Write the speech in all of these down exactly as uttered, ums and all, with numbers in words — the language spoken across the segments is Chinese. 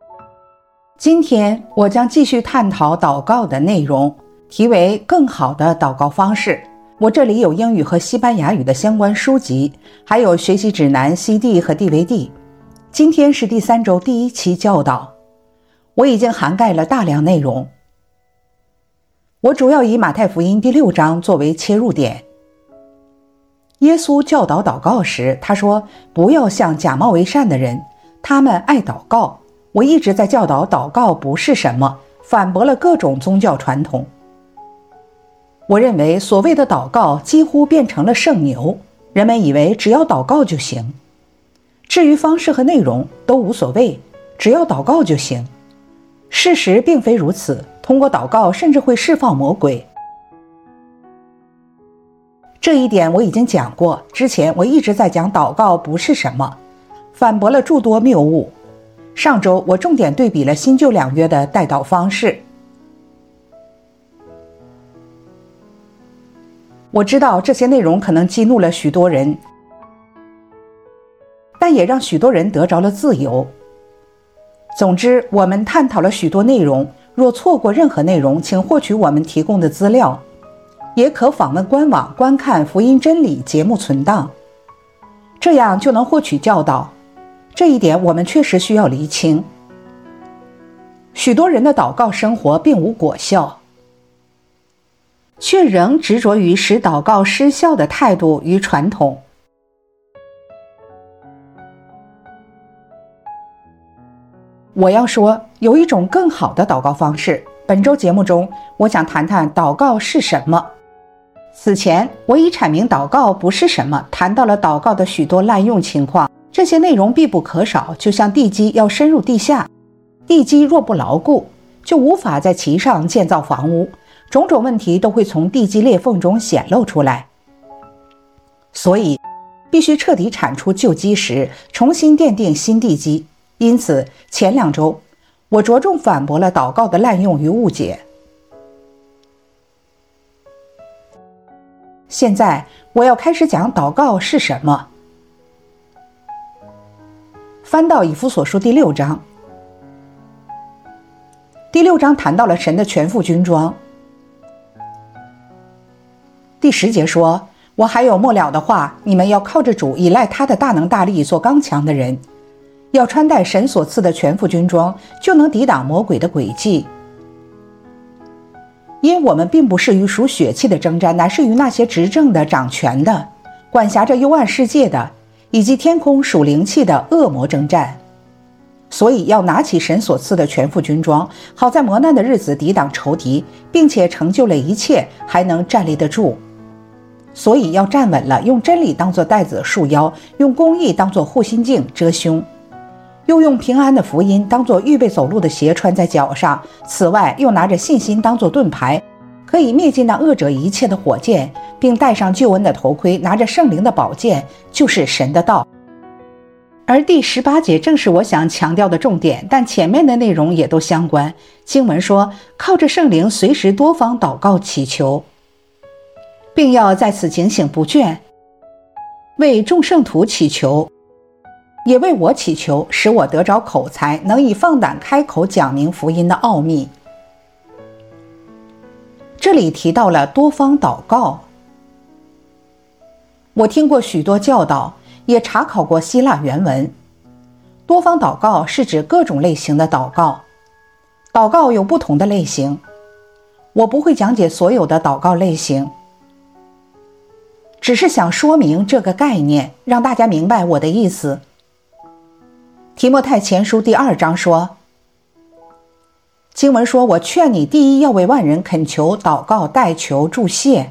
今天我将继续探讨祷告的内容，题为更好的祷告方式。我这里有英语和西班牙语的相关书籍，还有学习指南 C D 和 D V D。 今天是第三周第一期教导，我已经涵盖了大量内容。我主要以马太福音第六章作为切入点。耶稣教导祷告时，他说不要像假冒为善的人，他们爱祷告。我一直在教导祷告不是什么，反驳了各种宗教传统。我认为所谓的祷告几乎变成了圣牛，人们以为只要祷告就行，至于方式和内容都无所谓，只要祷告就行。事实并非如此，通过祷告甚至会释放魔鬼。这一点我已经讲过，之前我一直在讲祷告不是什么，反驳了诸多谬误。上周我重点对比了新旧两约的代祷方式。我知道这些内容可能激怒了许多人，但也让许多人得着了自由。总之，我们探讨了许多内容，若错过任何内容，请获取我们提供的资料，也可访问官网观看福音真理节目存档，这样就能获取教导。这一点我们确实需要厘清。许多人的祷告生活并无果效，却仍执着于使祷告失效的态度与传统。我要说，有一种更好的祷告方式。本周节目中，我想谈谈祷告是什么。此前，我已阐明祷告不是什么，谈到了祷告的许多滥用情况。这些内容必不可少，就像地基要深入地下，地基若不牢固，就无法在其上建造房屋，种种问题都会从地基裂缝中显露出来。所以，必须彻底铲除旧基石，重新奠定新地基。因此，前两周，我着重反驳了祷告的滥用与误解。现在，我要开始讲祷告是什么。翻到以弗所书第六章，第六章谈到了神的全副军装。第十节说，我还有末了的话，你们要靠着主，依赖他的大能大力，做刚强的人，要穿戴神所赐的全副军装，就能抵挡魔鬼的诡计。因我们并不是与属血气的征战，乃是与那些执政的、掌权的、管辖着幽暗世界的，以及天空属灵气的恶魔征战。所以要拿起神所赐的全副军装，好在磨难的日子抵挡仇敌，并且成就了一切，还能站立得住。所以要站稳了，用真理当作带子束腰，用公义当作护心镜遮胸，又用平安的福音当作预备走路的鞋穿在脚上。此外，又拿着信心当作盾牌，可以灭尽那恶者一切的火箭，并戴上救恩的头盔，拿着圣灵的宝剑，就是神的道。而第十八节正是我想强调的重点，但前面的内容也都相关。经文说，靠着圣灵随时多方祷告祈求，并要在此警醒不倦，为众圣徒祈求，也为我祈求，使我得着口才，能以放胆开口讲明福音的奥秘。这里提到了多方祷告。我听过许多教导，也查考过希腊原文。多方祷告是指各种类型的祷告，祷告有不同的类型，我不会讲解所有的祷告类型，只是想说明这个概念，让大家明白我的意思。提摩太前书第二章说，经文说，我劝你第一要为万人恳求、祷告、代求、祝谢。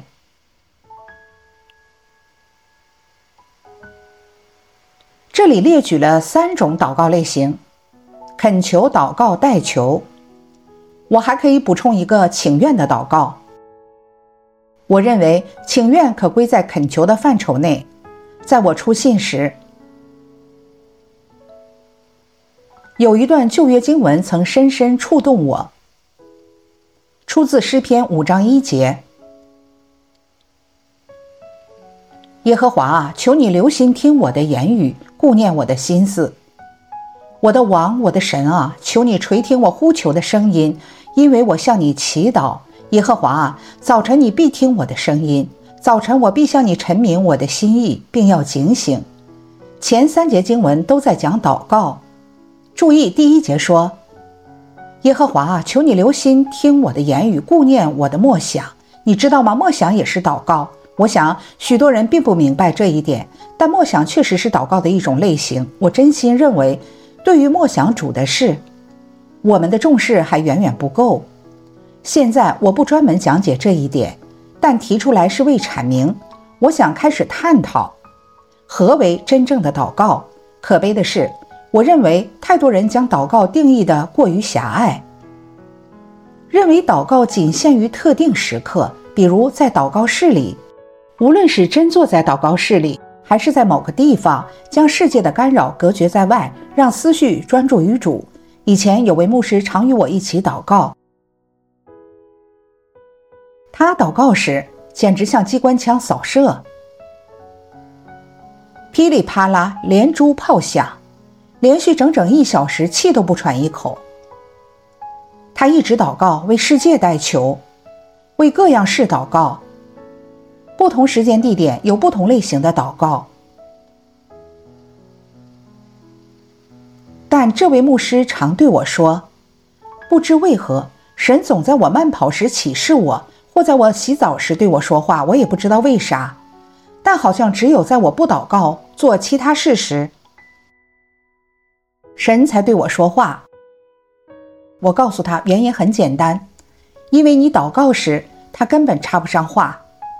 这里列举了三种祷告类型：恳求、祷告、代求。我还可以补充一个请愿的祷告。我认为请愿可归在恳求的范畴内。在我出信时，有一段旧约经文曾深深触动我，出自诗篇五章一节。耶和华啊，求你留心听我的言语，顾念我的心思。 我的王，我的神啊，求你垂听我呼求的声音，因为我向你祈祷。耶和华啊，早晨你必听我的声音，早晨我必向你陈明我的心意，并要警醒。前三节经文都在讲祷告。注意第一节说，耶和华啊，求你留心听我的言语，顾念我的默想。你知道吗？默想也是祷告。我想许多人并不明白这一点，但默想确实是祷告的一种类型。我真心认为，对于默想主的事，我们的重视还远远不够。现在我不专门讲解这一点，但提出来是为阐明，我想开始探讨何为真正的祷告。可悲的是，我认为太多人将祷告定义得过于狭隘，认为祷告仅限于特定时刻，比如在祷告室里。无论是真坐在祷告室里，还是在某个地方，将世界的干扰隔绝在外，让思绪专注于主。以前有位牧师常与我一起祷告，他祷告时简直像机关枪扫射，噼里啪啦连珠炮响，连续整整一小时，气都不喘一口。他一直祷告，为世界代求，为各样事祷告，不同时间地点有不同类型的祷告。但这位牧师常对我说，不知为何，神总在我慢跑时启示我，或在我洗澡时对我说话，我也不知道为啥，但好像只有在我不祷告做其他事时，神才对我说话。我告诉他，原因很简单，因为你祷告时他根本插不上话。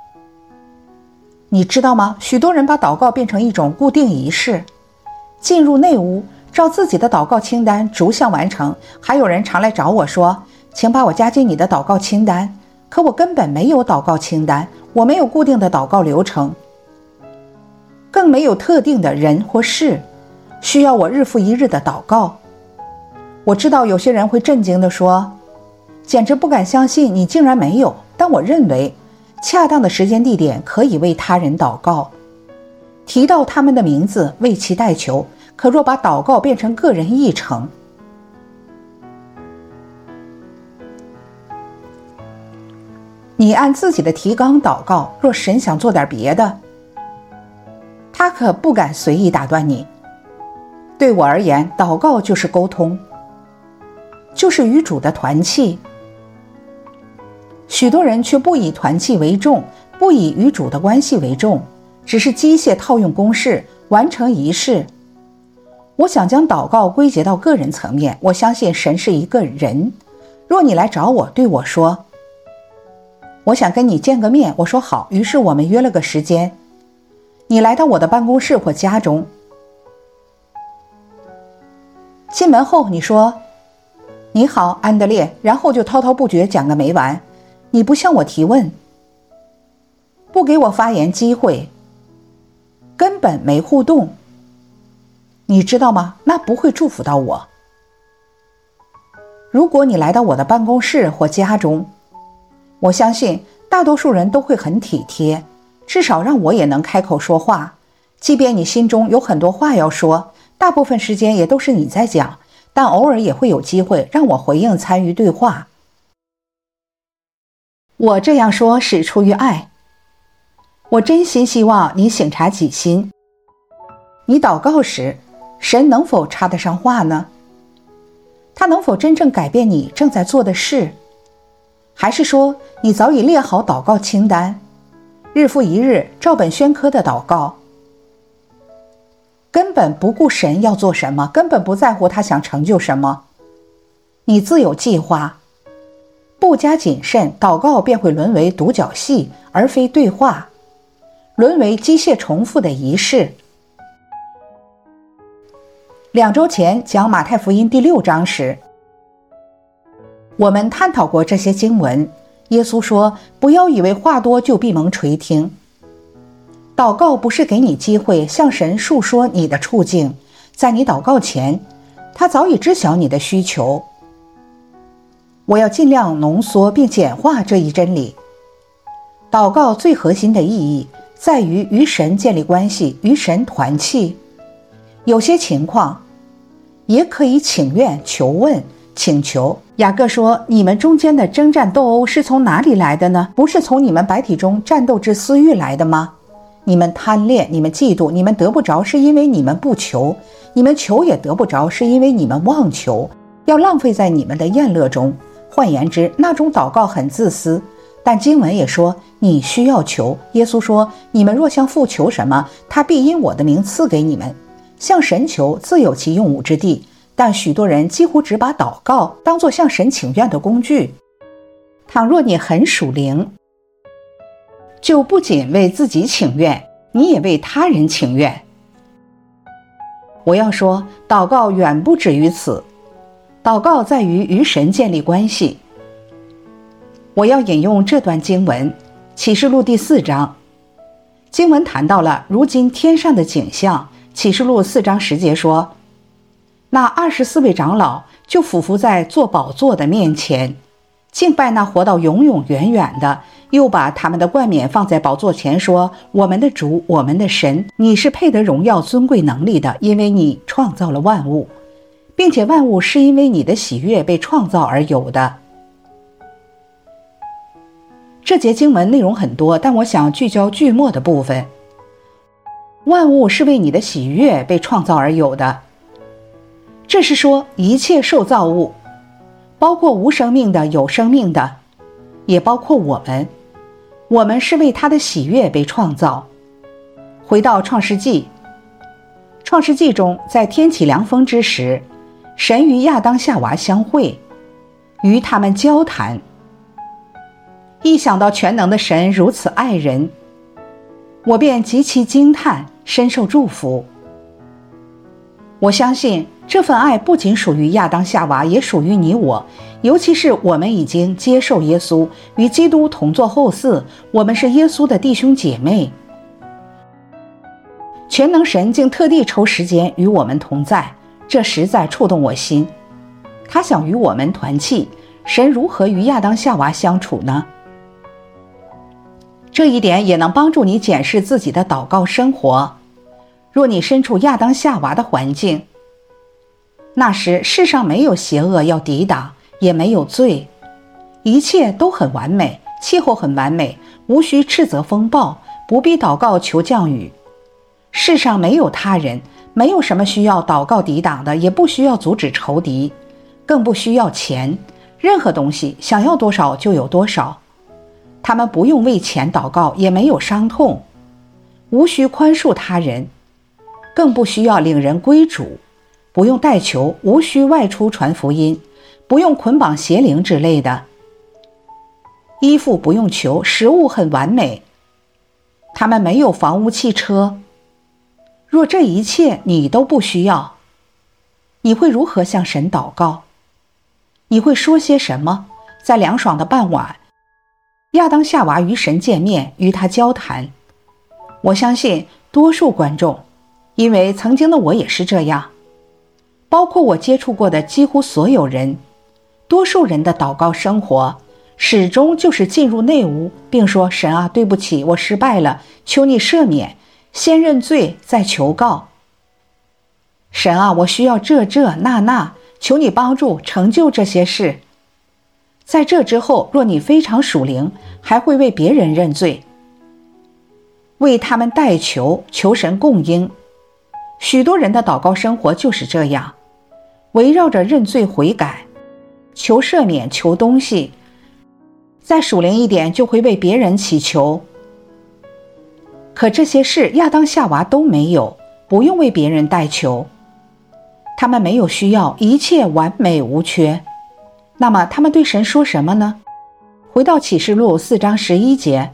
你知道吗？许多人把祷告变成一种固定仪式，进入内屋照自己的祷告清单逐项完成。还有人常来找我说，请把我加进你的祷告清单。可我根本没有祷告清单，我没有固定的祷告流程，更没有特定的人或事需要我日复一日的祷告。我知道有些人会震惊地说，简直不敢相信你竟然没有。但我认为恰当的时间地点可以为他人祷告，提到他们的名字为其代求。可若把祷告变成个人议程，你按自己的提纲祷告，若神想做点别的，他可不敢随意打断你。对我而言，祷告就是沟通，就是与主的团契。许多人却不以团契为重，不以与主的关系为重，只是机械套用公式，完成仪式。我想将祷告归结到个人层面，我相信神是一个人。若你来找我，对我说，我想跟你见个面，我说好，于是我们约了个时间。你来到我的办公室或家中，进门后你说，你好，安德烈，然后就滔滔不绝讲个没完。你不向我提问，不给我发言机会，根本没互动，你知道吗？那不会祝福到我。如果你来到我的办公室或家中，我相信大多数人都会很体贴，至少让我也能开口说话。即便你心中有很多话要说，大部分时间也都是你在讲，但偶尔也会有机会让我回应参与对话。我这样说是出于爱，我真心希望你省察己心。你祷告时，神能否插得上话呢？他能否真正改变你正在做的事？还是说你早已列好祷告清单，日复一日照本宣科的祷告，根本不顾神要做什么，根本不在乎他想成就什么？你自有计划，不加谨慎，祷告便会沦为独角戏，而非对话，沦为机械重复的仪式。两周前讲马太福音第六章时，我们探讨过这些经文。耶稣说，不要以为话多就闭门垂听。祷告不是给你机会向神述说你的处境，在你祷告前，他早已知晓你的需求。我要尽量浓缩并简化这一真理。祷告最核心的意义在于与神建立关系，与神团契。有些情况， 也可以请愿、求问、请求。雅各说，你们中间的征战斗殴是从哪里来的呢？不是从你们百体中战斗之私欲来的吗？你们贪恋，你们嫉妒，你们得不着，是因为你们不求；你们求也得不着，是因为你们妄求，要浪费在你们的宴乐中。换言之，那种祷告很自私。但经文也说，你需要求。耶稣说，你们若向父求什么，他必因我的名赐给你们。向神求，自有其用武之地。但许多人几乎只把祷告当作向神请愿的工具。倘若你很属灵，就不仅为自己请愿，你也为他人请愿。我要说，祷告远不止于此。祷告在于与神建立关系。我要引用这段经文，启示录第四章。经文谈到了如今天上的景象。启示录四章十节说，那二十四位长老就俯伏在坐宝座的面前，敬拜那活到永永远远的，又把他们的冠冕放在宝座前，说，我们的主，我们的神，你是配得荣耀尊贵能力的，因为你创造了万物，并且万物是因为你的喜悦被创造而有的。这节经文内容很多，但我想聚焦句末的部分。万物是为你的喜悦被创造而有的，这是说一切受造物，包括无生命的、有生命的，也包括我们，我们是为他的喜悦被创造。回到创世纪，创世纪中，在天起凉风之时，神与亚当夏娃相会，与他们交谈。一想到全能的神如此爱人，我便极其惊叹，深受祝福。我相信这份爱不仅属于亚当夏娃，也属于你我，尤其是我们已经接受耶稣，与基督同作后嗣，我们是耶稣的弟兄姐妹。全能神竟特地抽时间与我们同在，这实在触动我心。他想与我们团契，神如何与亚当夏娃相处呢？这一点也能帮助你检视自己的祷告生活。若你身处亚当夏娃的环境，那时世上没有邪恶要抵挡，也没有罪，一切都很完美，气候很完美，无需斥责风暴，不必祷告求降雨。世上没有他人，没有什么需要祷告抵挡的，也不需要阻止仇敌，更不需要钱，任何东西想要多少就有多少。他们不用为钱祷告，也没有伤痛，无需宽恕他人，更不需要领人归主，不用代求，无需外出传福音，不用捆绑邪灵之类的。衣服不用求，食物很完美，他们没有房屋汽车。若这一切你都不需要，你会如何向神祷告？你会说些什么？在凉爽的傍晚，亚当夏娃与神见面，与他交谈。我相信多数观众，因为曾经的我也是这样，包括我接触过的几乎所有人，多数人的祷告生活始终就是进入内屋，并说，神啊，对不起，我失败了，求你赦免，先认罪再求告。神啊，我需要这这那那，求你帮助成就这些事。在这之后，若你非常属灵，还会为别人认罪，为他们代求，求神供应。许多人的祷告生活就是这样，围绕着认罪悔改，求赦免，求东西。再属灵一点，就会为别人祈求。可这些事亚当夏娃都没有，不用为别人代求，他们没有需要，一切完美无缺。那么他们对神说什么呢？回到启示录四章十一节，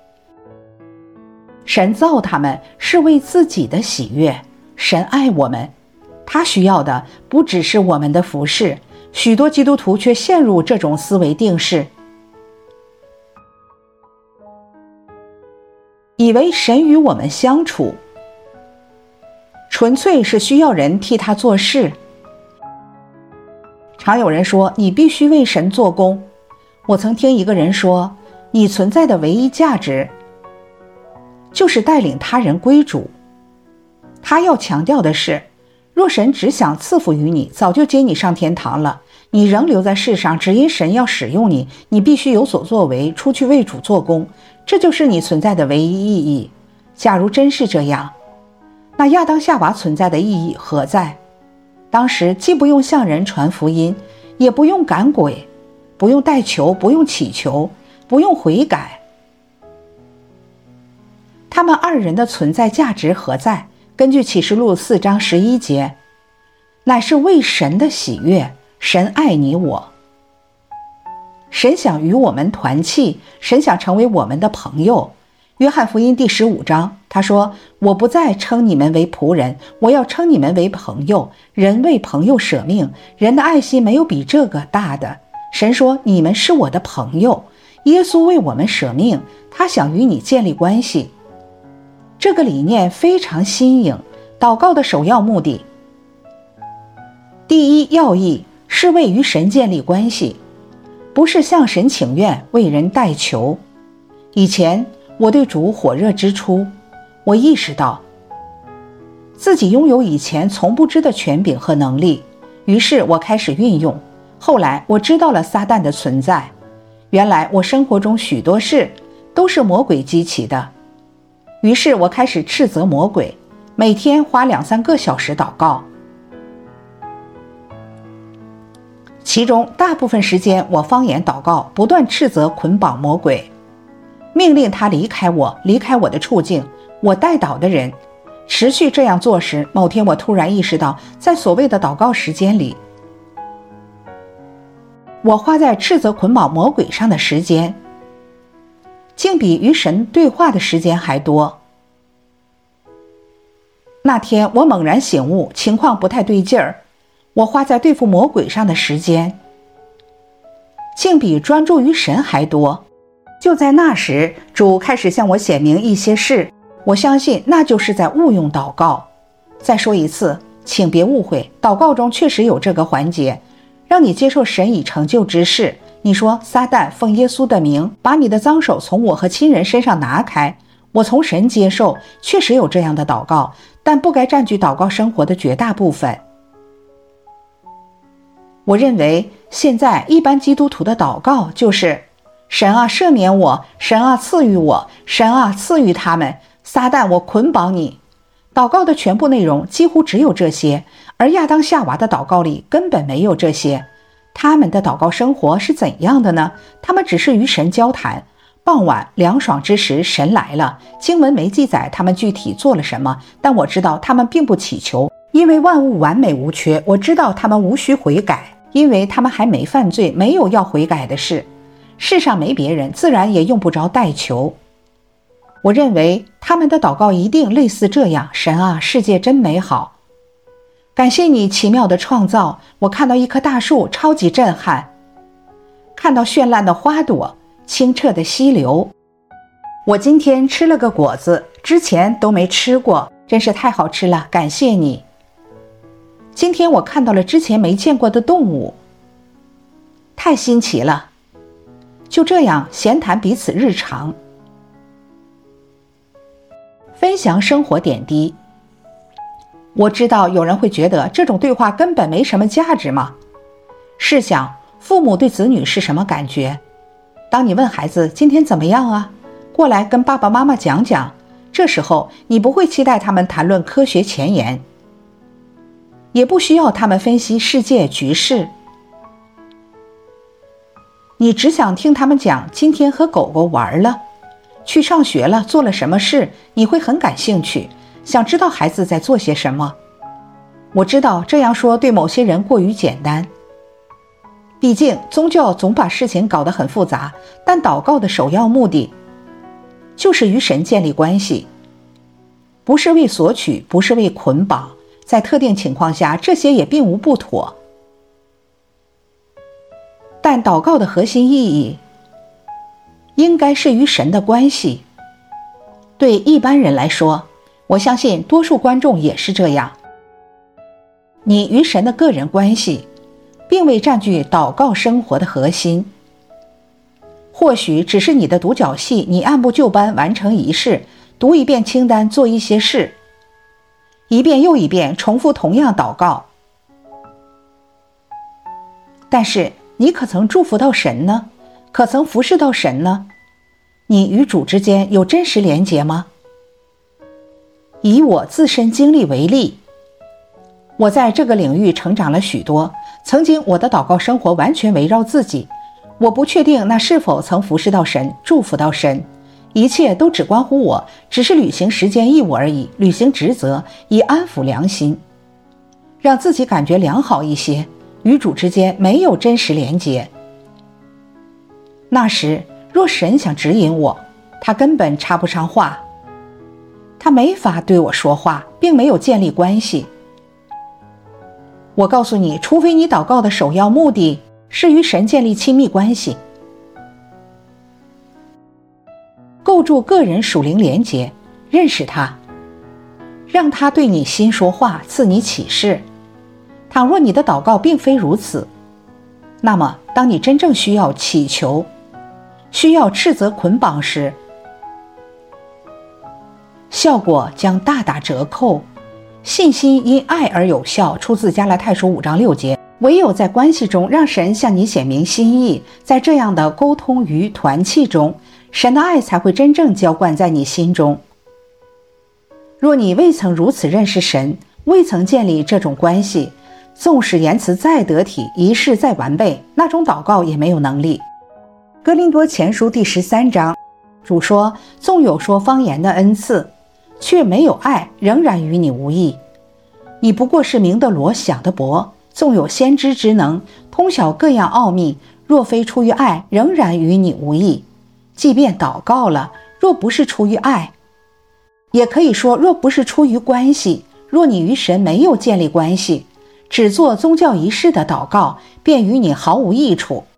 神造他们是为自己的喜悦，神爱我们，他需要的不只是我们的服事。许多基督徒却陷入这种思维定式，以为神与我们相处纯粹是需要人替他做事。常有人说，你必须为神做工。我曾听一个人说，你存在的唯一价值就是带领他人归主。他要强调的是， 若神只想赐福于你，早就接你上天堂了。你仍留在世上，只因神要使用你，你必须有所作为，出去为主做工，这就是你存在的唯一意义。假如真是这样，那亚当夏娃存在的意义何在？当时既不用向人传福音，也不用赶鬼，不用代求，不用祈求，不用悔改，他们二人的存在价值何在？根据启示录四章十一节，乃是为神的喜悦，神爱你我。神想与我们团契，神想成为我们的朋友。约翰福音第十五章，他说，我不再称你们为仆人，我要称你们为朋友。人为朋友舍命，人的爱心没有比这个大的。神说，你们是我的朋友。耶稣为我们舍命，他想与你建立关系。这个理念非常新颖。祷告的首要目的，第一要义是为与神建立关系，不是向神请愿，为人代求。以前我对主火热之初，我意识到自己拥有以前从不知的权柄和能力，于是我开始运用。后来我知道了撒旦的存在，原来我生活中许多事都是魔鬼激起的。于是我开始斥责魔鬼，每天花两三个小时祷告，其中大部分时间我方言祷告，不断斥责捆绑魔鬼，命令他离开我，离开我的处境，我代祷的人。持续这样做时，某天我突然意识到，在所谓的祷告时间里，我花在斥责捆绑魔鬼上的时间竟比与神对话的时间还多。那天我猛然醒悟，情况不太对劲儿，我花在对付魔鬼上的时间竟比专注于神还多。就在那时，主开始向我显明一些事，我相信那就是在误用祷告。再说一次，请别误会，祷告中确实有这个环节，让你接受神已成就之事。你说，撒旦，奉耶稣的名，把你的脏手从我和亲人身上拿开。我从神接受，确实有这样的祷告，但不该占据祷告生活的绝大部分。我认为现在一般基督徒的祷告就是神啊赦免我，神啊赐予我，神啊赐予他们，撒旦我捆绑你。祷告的全部内容几乎只有这些，而亚当夏娃的祷告里根本没有这些。他们的祷告生活是怎样的呢？他们只是与神交谈。傍晚凉爽之时，神来了。经文没记载他们具体做了什么，但我知道他们并不祈求，因为万物完美无缺。我知道他们无需悔改，因为他们还没犯罪，没有要悔改的事。世上没别人，自然也用不着代求。我认为他们的祷告一定类似这样：神啊，世界真美好，感谢你奇妙的创造。我看到一棵大树，超级震撼，看到绚烂的花朵，清澈的溪流。我今天吃了个果子，之前都没吃过，真是太好吃了，感谢你。今天我看到了之前没见过的动物，太新奇了。就这样闲谈彼此日常，分享生活点滴。我知道有人会觉得这种对话根本没什么价值嘛。试想，父母对子女是什么感觉？当你问孩子今天怎么样啊，过来跟爸爸妈妈讲讲，这时候你不会期待他们谈论科学前沿，也不需要他们分析世界局势，你只想听他们讲今天和狗狗玩了，去上学了，做了什么事，你会很感兴趣，想知道孩子在做些什么。我知道这样说对某些人过于简单，毕竟宗教总把事情搞得很复杂，但祷告的首要目的就是与神建立关系，不是为索取，不是为捆绑，在特定情况下这些也并无不妥。但祷告的核心意义应该是与神的关系。对一般人来说，我相信多数观众也是这样，你与神的个人关系并未占据祷告生活的核心，或许只是你的独角戏，你按部就班完成仪式，读一遍清单，做一些事， 一遍又一遍重复同样祷告。但是你可曾祝福到神呢？可曾服侍到神呢？你与主之间有真实连结吗？以我自身经历为例，我在这个领域成长了许多。曾经我的祷告生活完全围绕自己，我不确定那是否曾服侍到神，祝福到神，一切都只关乎我，只是履行时间义务而已，履行职责，以安抚良心，让自己感觉良好一些，与主之间没有真实连结。那时若神想指引我，他根本插不上话，他没法对我说话，并没有建立关系。我告诉你，除非你祷告的首要目的是与神建立亲密关系，构筑个人属灵连结，认识他，让他对你心说话，赐你启示。倘若你的祷告并非如此，那么当你真正需要祈求，需要斥责捆绑时，效果将大打折扣。信心因爱而有效，出自加拉太书五章六节。唯有在关系中让神向你显明心意，在这样的沟通与团契中，神的爱才会真正浇灌在你心中。若你未曾如此认识神，未曾建立这种关系，纵使言辞再得体，仪式再完备，那种祷告也没有能力。哥林多前书第十三章，主说，纵有说方言的恩赐，却没有爱，仍然与你无益。你不过是明得罗想的博，纵有先知之能，通晓各样奥秘，若非出于爱，仍然与你无益。即便祷告了，若不是出于爱，也可以说若不是出于关系，若你与神没有建立关系，只做宗教仪式的祷告，便与你毫无益处。